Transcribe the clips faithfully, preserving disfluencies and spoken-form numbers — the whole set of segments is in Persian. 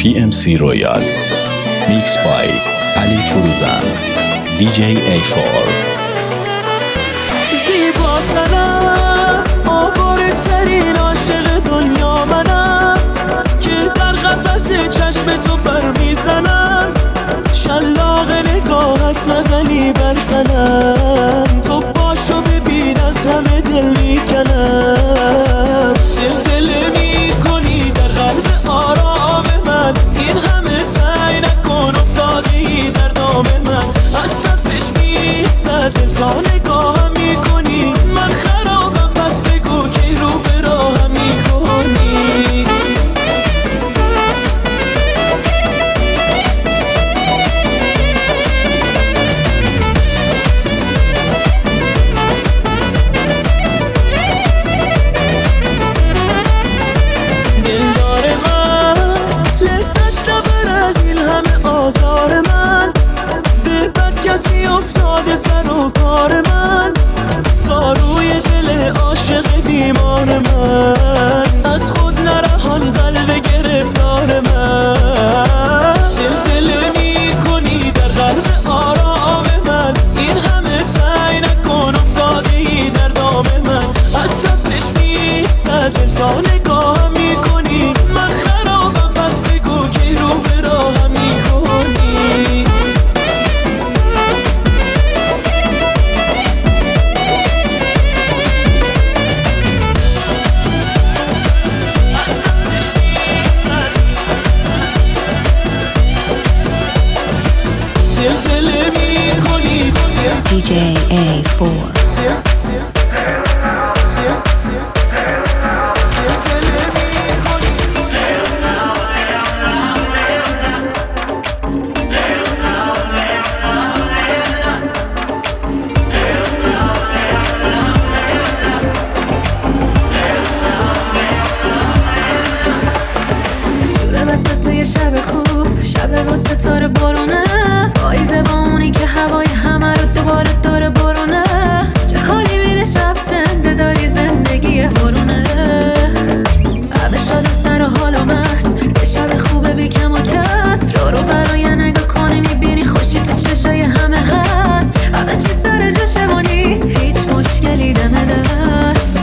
پی ام سی رویال میکس بای علی فروزان دی جی ای فور. زیبا سنم آواره ترین عاشق دنیا منم که در قفس چشم تو بر میزنم، شلاق نگاهت نزنی بر تنم، تو باشو ببین از همه دل میکنم. زلزله میکنی در قلب آرام من، این همه سعی نکن افتادی در دام من، از سمتش میزد دل تا نگاهم میکنی، من خرابم پس بگو که رو به راهم میکنی. دلدار من لذت نبر از این همه آزار من، به بد کسی افتاده سر و کار من، تا روی دل عاشق بیمار من، از خود نرهان قلب گرفتار من. زلزله میکنی در قلب آرام من، این همه سعی نکن افتادی در دام من، از سمتش میزد دل تا نگاهم میکنی، من خرابم پس بگو که رو به راهم میکنی. زلزله میکنی دی جی ای فور. شب خوب، شب با ستاره بارونه، پاییزه با اونی که هوای همه رو دوباره داره بارونه، چه حالی میده شب زنده داری زندگی بارونه، عبه شده سر و حال و مست، یه شب خوبه بی کم و کس، رو رو برای نگاه کنی میبینی خوشی تو چشای همه هست، همه چی سر جاشه و نیست هیچ مشکلی دم دست،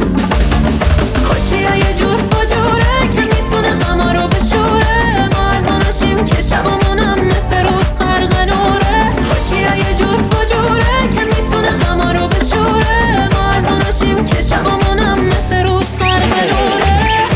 خوشی های جور و جوره که میتونه ماما رو بشوره، ما از اوناشیم که شبامونم مثل روز غرق نوره، خوشی های جور و جوره که میتونه ماما رو بشوره، ما از اوناشیم که شبامونم مثل روز غرق نوره.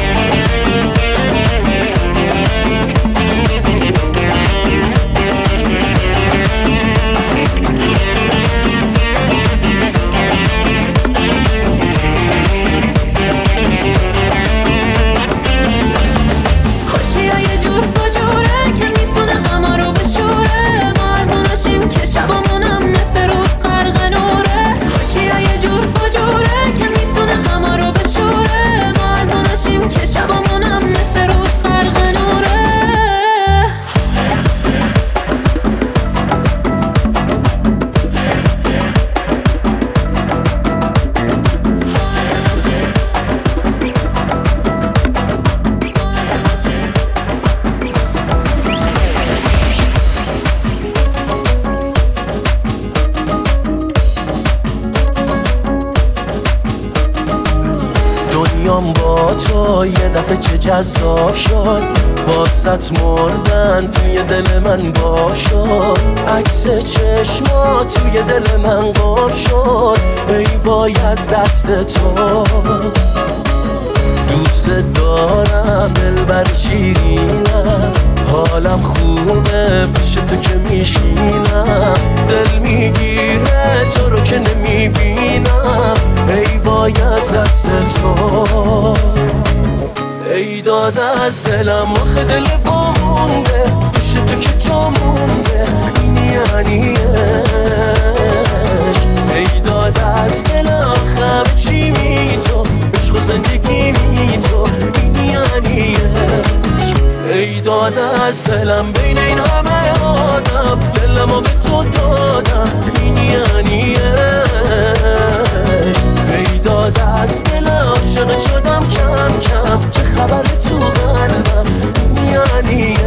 دنیام با تو یه دفعه چه جذاب شد، واسط مردن توی دل من باب شد، عکس چشما توی دل من قاب شد، ای وای از دست تو، دوست دارم دلبر شیرینم، حالم خوبه پیش تو که میشینم، دل میگیره تو رو که نمیبینم، ای وای از دست تو، ای داده از دلم آخه دل وامونده، پیش تو که جا مونده، این یعنیش، ای داده از دلم خمه چی می تو، عشق و زندگی می تو، این یعنیش، ای داده از دلم بین این همه آدم، دلمو به تو دادم، این یعنیش، ای داده از دلم عاشق شدم کم کم، چه خبر تو قلبم، این یعنیش.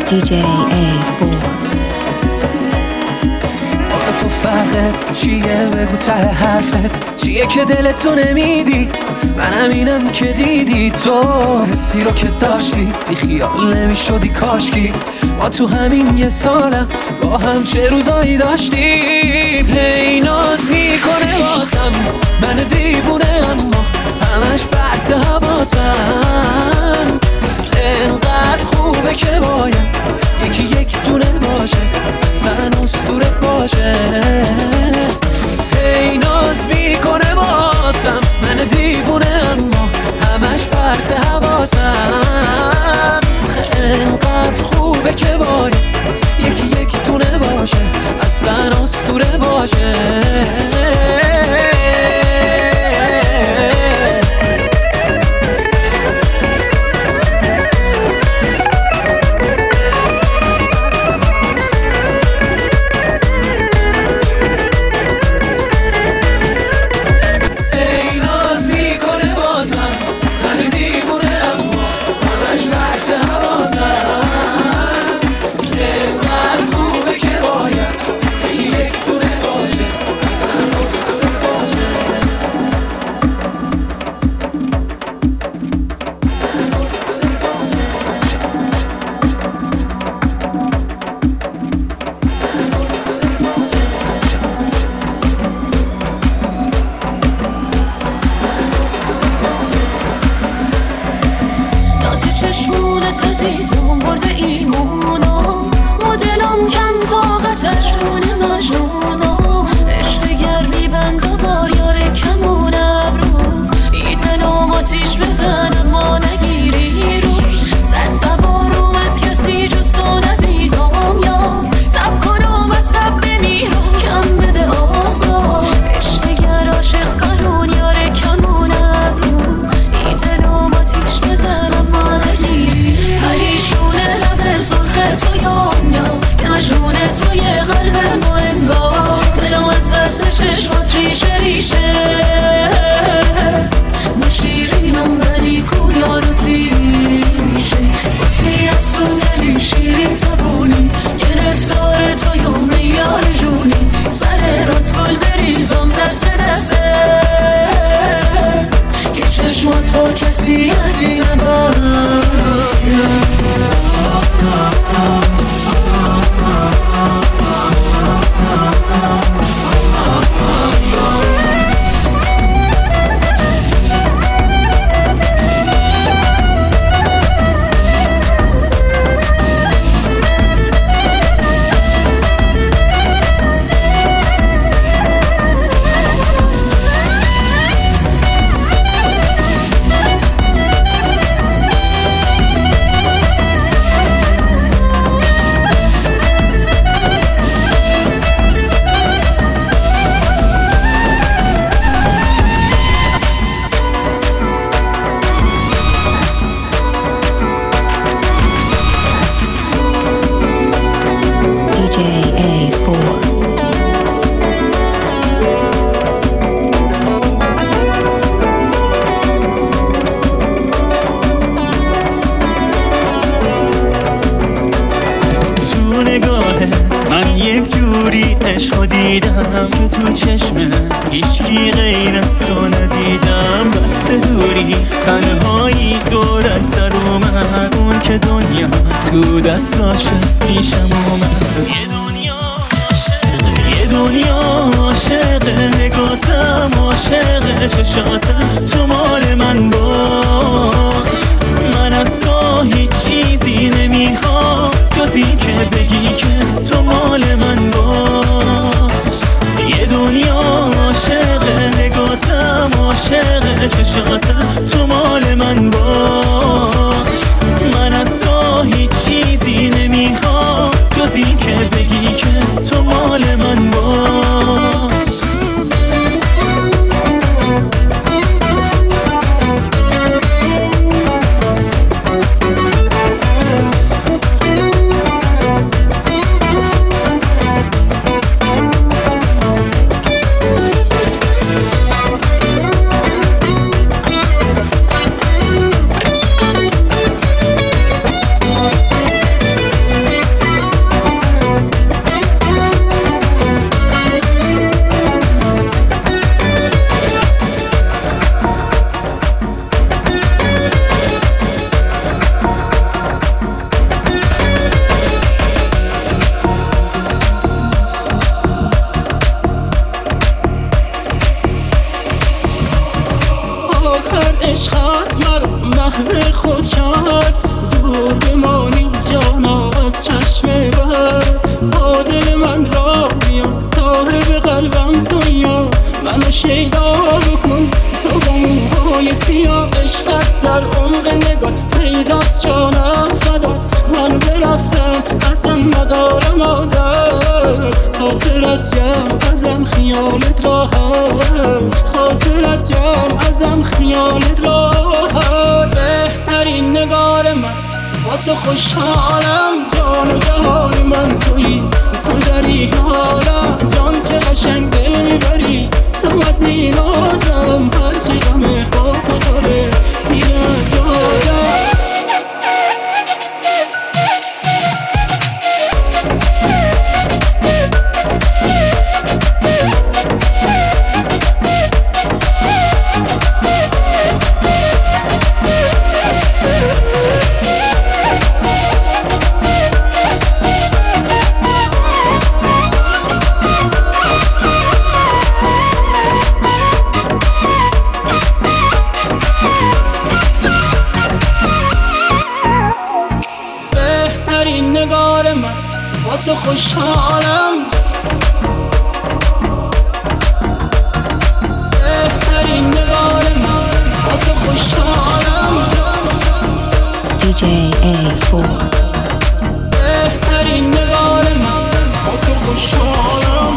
دی جی ای فور. آخه تو فرقت چیه؟ بگو ته حرفت چیه که دلتو نمیدی؟ منم اینم که دیدی تو حسی رو که داشتی بی خیال نمیشدی کاشکی ما تو همین یه سالم با هم چه روزایی داشتیم. هی ناز میکنه بازم من دیوونه اما همش پرت حواسم. انقدر خوبه که باید یکی یک دونه باشه اصلا اسطوره باشه. هی ناز میکنه بازم من دیوونه اما همش پرت حواسم. انقدر خوبه که باید یکی یک دونه باشه اصلا اسطوره باشه. عشقو دیدم که تو چشمه هیچکی غیر از تو ندیدم. بس دوری تنهایی دورش سر اومد اون که دنیا تو دستاشه پیشم اومد. یه دنیا عاشقه یه دنیا عاشقه نگاتم عاشقه چشاتم تو مال من باش. من از تو هیچ چیزی نمیخوام جز این که بگی که تو مال من باش. یه دنیا عاشقه نگاتم عاشقه چشاتم تو مال من باش. من از تو هیچ چیزی نمیخوام جز این که بگی که تو مال من باش. عشقت مرا محو خود کرد، دور بمانی جانا از چشم بر. با دل من را بیا صاحب قلبم تو یا منو شیدا بکن تو با موهای سیاه. عشقت در عمق نگاه پیداست جانم فدا، من برفتم اصلا مدار مادر. خاطرت یم ازم خیالت راحت، خاطرت یم ازم خیالت راحت. بهترین نگار من با تو خوشحالم، جان و جهان من تویی، تو داری حالم. جان چه قشنگ دل میبری تو از این آدم، هرچی غمه با تو داره میره از یادم. نگار من با تو خوشحالم، بهترین نگار من با تو خوشحالم. دی جی ای فور. بهترین نگار من با تو خوشحالم.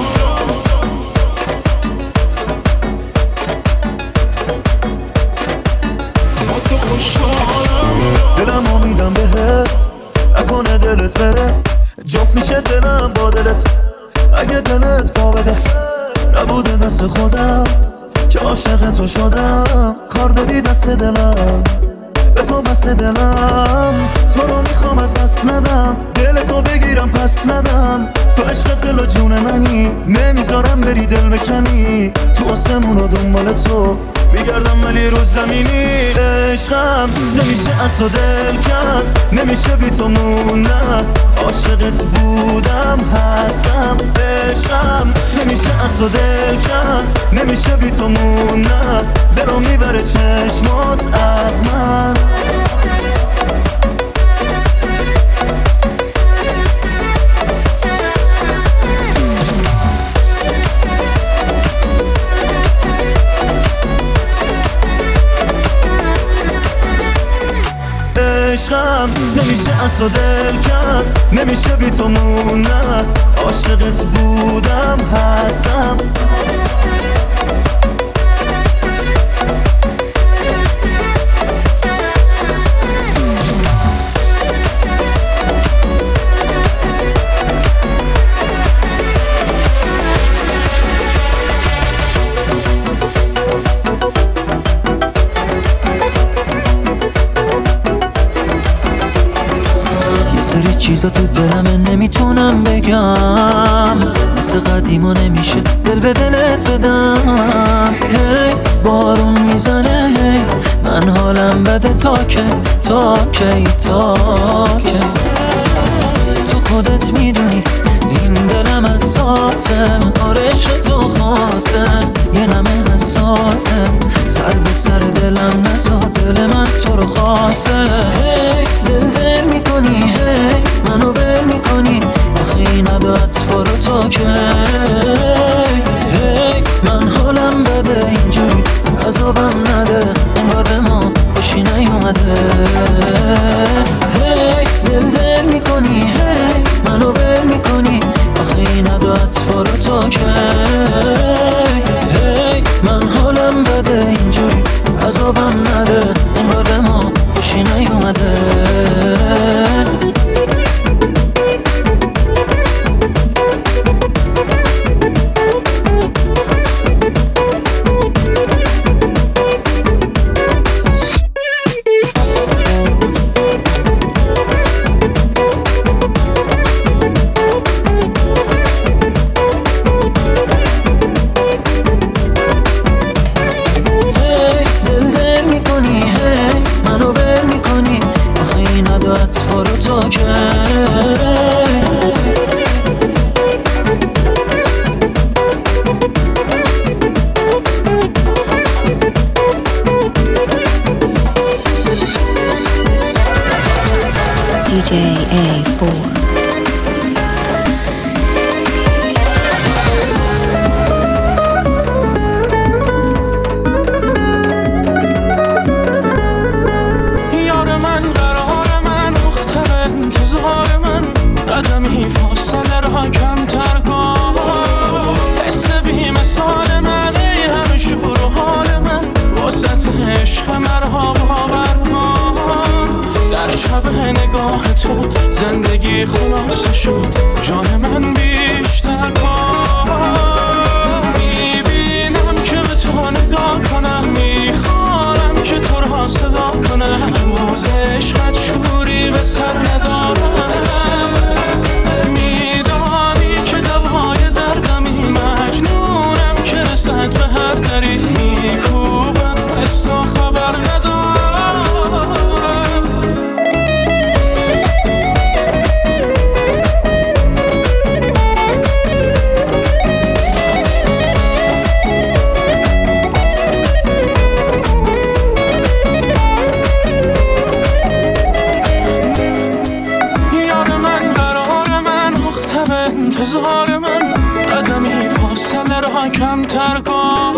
با تو خوشحالم. دلم امیدم بهت نکنه دلت بره، جفت میشه دلم با دلت اگه دلت پا بده. نبوده دست خودم که عاشق تو شدم، کار داری دست دلم به تو بست دلم. تو رو میخوام از دست ندم، دل تو بگیرم پس ندم. تو عشق دل و جون منی، نمیذارم بری دل بکنی. تو آسمون و دنبال تو میگردم ولی رو زمینی. عشقم نمیشه از تو دل کرد، نمیشه بی تو موندن. عاشقت بودم هستم، عشقم نمیشه از تو دل کرد، نمیشه بی تو موندن. دلو میبره چشمات از من. عشقم نمیشه از تو دل کرد، نمیشه بی تو موندن. عاشقت بودم هستم. سری چیزا تو دلمه نمیتونم بگم، مثل قدیما نمیشه دل به دلت بدم. هی بارون میزنه، هی من حالم بده تا که تا کی تا که تو خودت میدونی این دلم اساسه. آرش تو خواسته یه نمه حساسه، سر به سر دلم نزا دل من تو رو خواسته. هی دل دل میکنی، هی منو بل میکنی، آخی ندا اطفال رو تا که هی من حالم بده اینجوری عذابم نده، انگار به ما خوشی نیومده. هی دل دل میکنی، هی منو بل میکنی، آخی ندا اطفال رو تا که هی من حالم بده اینجوری عذابم نده، انگار به ما خوشی نیومده. دل دل میکنی، دی جی ای فور. یار من قرار من مختر انتظار من قدمی فاصله را کمتر کن حس بی مثال من ای همه شور و حال من واسط عشق مرا باور کن در شب نگاه تو زندگی خلاصه شد جان من بیشتر کن میبینم که به تو نگاه کنم میخوانم که تو را صدا کنم جز عشقت شوری به سر ندارم میدانی که دوای دردمی مجنونم که رسد به هر دری میکوبت حس و خبر ندارم انتظار من قدمی فاصله را کمتر کن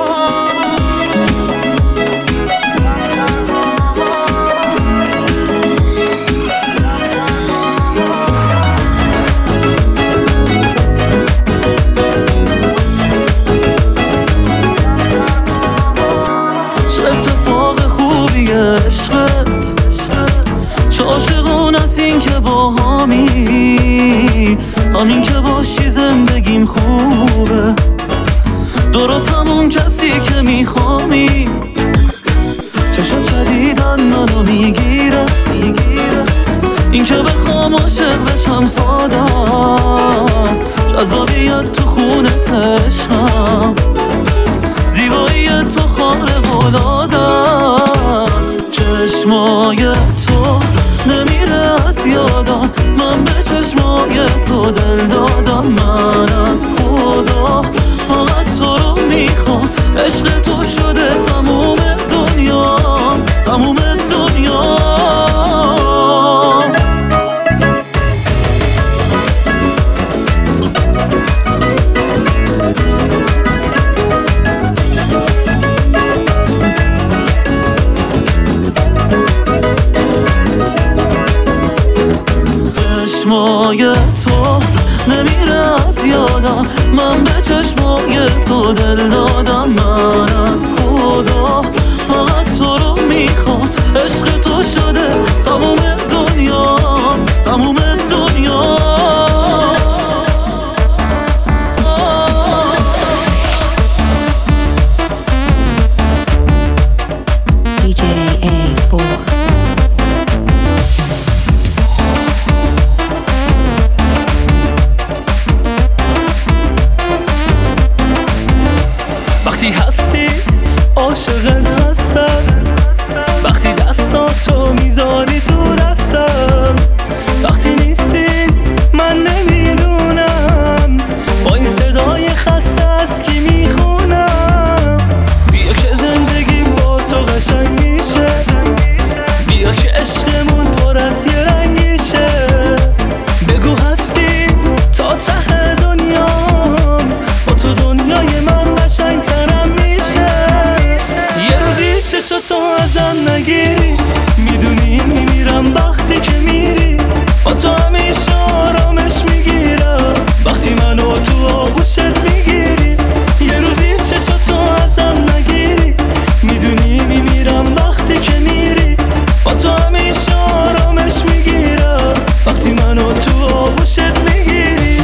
چه اتفاق خوبی عشقت چه عاشقون از این که با همی همین که باشی زندگیم خوبه درست همون کسی که میخوامی چشا چدیدن منو میگیره این که بخوام عاشق بشم ساده است جذابیت تو خونت عشقم زیبایی تو خارق العاده است چشمای تو نمیره از یادم من به چشمای تو دل دادم من از خدا فقط تو رو میخوام عشق تو شده تموم دنیا تموم دنیا چشمای تو نمیره از یادم من به چشمای تو دل دادم من از خدا فقط تو رو میخوام عشق تو شده تموم دنیا تموم دنیا دی جی ای فور. وقتی هستی عاشقت هستم وقتی دستاتو میذاری تو دستم وقتی نیستی من نمیدونم با این صدای خسته از کی میخونم بیا که زندگی با تو قشنگ میشه بیا که عشقمون پر از یه رنگیشه بگو هستی تا ته دنیا با تو دنیای من قشنگ‌ترم میشه یه روزی چشاتو ازم نگیری میدونی میمیرم وقتی که میری با تو همیشه آرامش میگیرم وقتی منو تو آغوشت میگیری یه روزی چشاتو ازم نگیری میدونی میمیرم وقتی که میری با تو همیشه آرامش میگیرم وقتی منو تو آغوشت میگیری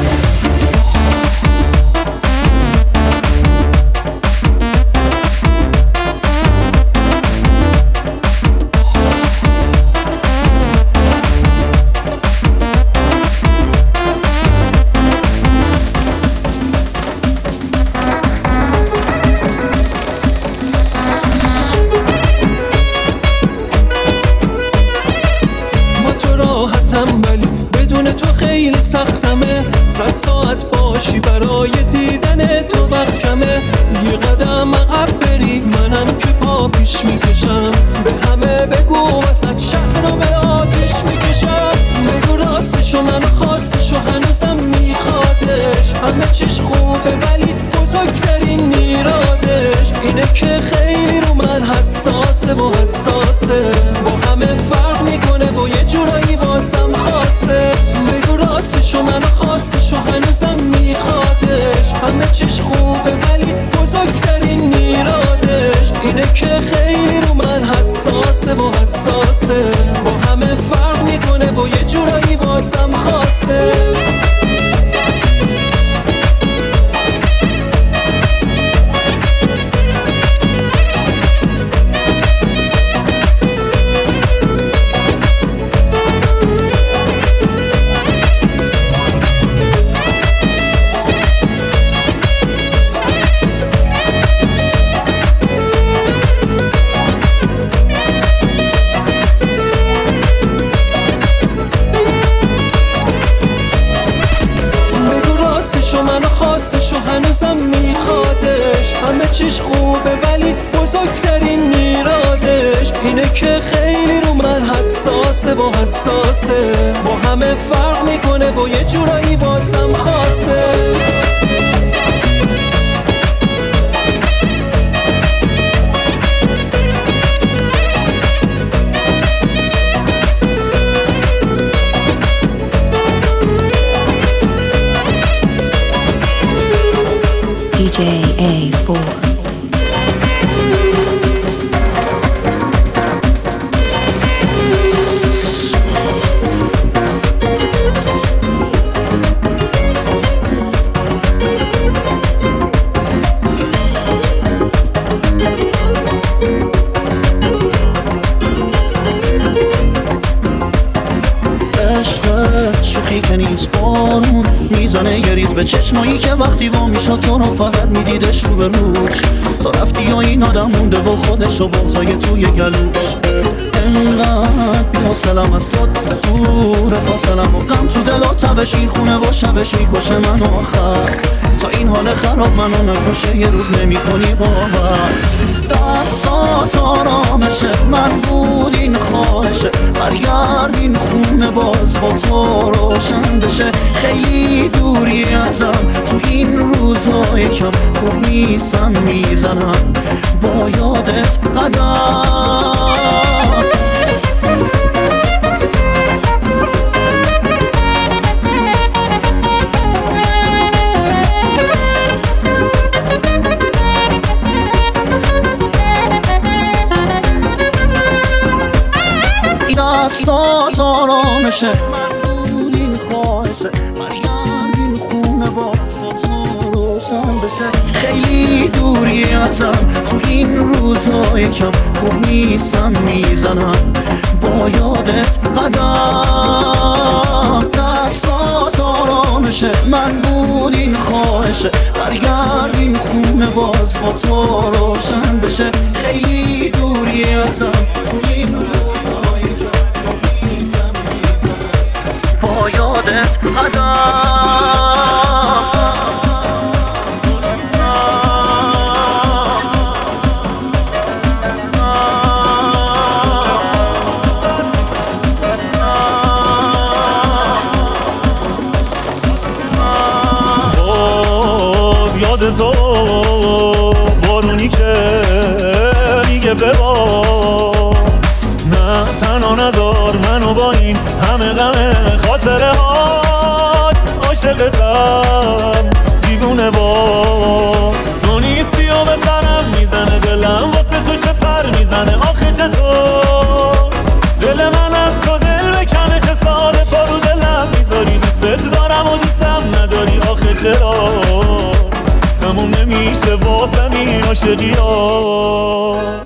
صد ساعت باشی برای دیدن تو وقت کمه یه قدم عقب بری منم که پا پیش میکشم به همه بگو وسط شهر رو به آتیش میکشم بگو همه چیش خوبه ولی بزرگترین نیرادش اینه که خیلی رو من حساسه و حساسه، با همه فرق میکنه و یه جورایی واسم خاصه. بگو راستشو منو خواستشو هنوزم میخوادش، همه چیش خوبه ولی بزرگترین نیرادش اینه که خیلی رو من حساسه و حساسه، با همه فرق میکنه و یه جورایی واسم خاصه. هنوزم میخوادش، همه چیش خوبه ولی بزرگترین نیرادش اینه که خیلی رو من حساسه و حساسه، با همه فرق میکنه و یه جورایی واسم خاصه. دی جی ای فور. عشقت شوخی که نیست، بارون میزنه یه ریز به چشمایی که وقتی وا میشد تو رو فقط میدیدش رو به روش. تو رفتی یا این آدم مونده و خودش و بغضای توی گلوش. انقدر بی‌حوصله‌ام از تو دور فاصلم و غم تو دل و تبش این خونه و شبش میکشه منو آخر. تا این حال خراب منو نکشه یه روز نمی کنی باور. دستات آرامشه من بود این خواهشه، برگرد این خونه باز با تو روشن بشه. خیلی دوری ازم تو این روزای کم، خوب نیستم میزنم با یادت قدم. دستات آرامشه من بود این خواهشه، برگرد این خونه باز با تو روشن بشه. خیلی دوری ازم تو این روزای کم، خوب نیستم میزنم با یادت قدم. دستات آرامشه من بود این خواهشه، برگرد این خونه باز با تو روشن بشه. خیلی دوری ازم تو این روزای با یادت قدم. باز یاد تو بارونی که میگه ببار، نه تنها نذار منو با این همه غم خاطره هات. عاشقتم دیوونه با تو نیستی و به سرم میزنه دلم، واسه تو چه پر میزنه آخه چطور. دل من از تو دل بکنه چه سال پارو دلم میذاری. دوست دارم و دوستم نداری آخه چرا تموم نمیشه واسم این عاشقیات.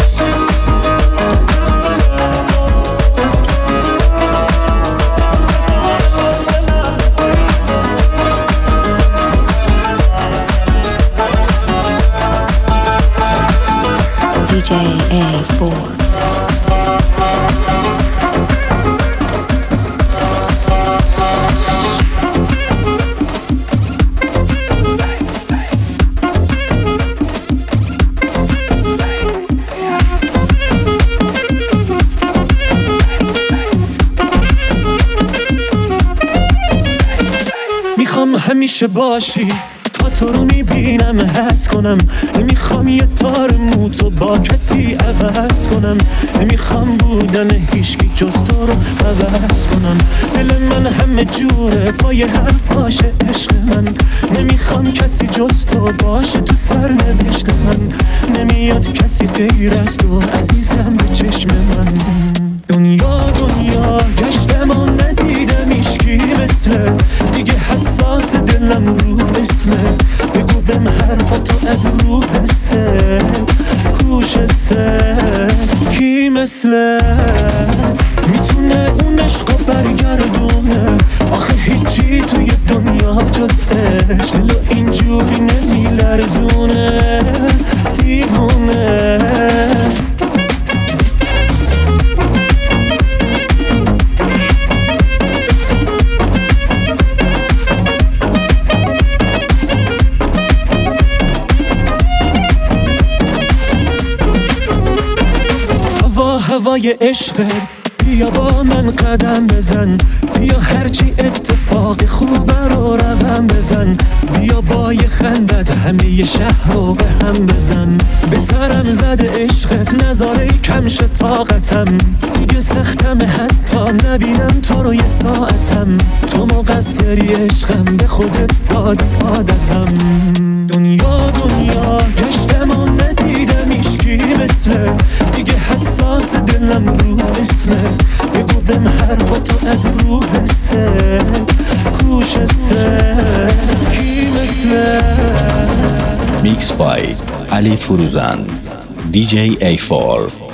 دی جی ای فور. همیشه باشی، تا تو رو میبینم حس کنم. نمیخوام یه تار موتو با کسی عوض کنم، نمیخوام بودن هیچکی جز تو رو عوض کنم. دل من همه جوره پای حرفاش عشق من، نمیخوام کسی جز تو باشه تو سرنوشت من. نمیاد کسی غیر از تو عزیزم به چشم من. دنیا دنیا گشتم و ندیدم ایشکی مثل دیگه، حساس دلم رو اسمت. بگو بهم حرفاتو از رو حسه کوش حسه کی مثلت میتونه اون عشقو برگردونه؟ آخه هیچی توی دنیا جز عشق دلو اینجوری نمیلرزونه دیوونه. هوای عشق بیا با من قدم بزن، بیا هرچی اتفاق خوب رو رقم بزن. بیا با یه خندت همه ی شهر رو به هم بزن. به سرم زده عشقت نذاره کمش طاقتم، دیگه سختم حتی نبینم تو رو یه ساعتم. تو مقصری عشقم به خودت داد عادتم. دنیا دنیا گشتم و ندیدم ایشکی مثل دیگه، حساس دلم رو اسمت. بگو بهم حرفاتو از رو حسه کوش حسه کی مثلت. میکس بای علی فروزان دی جی ای فور.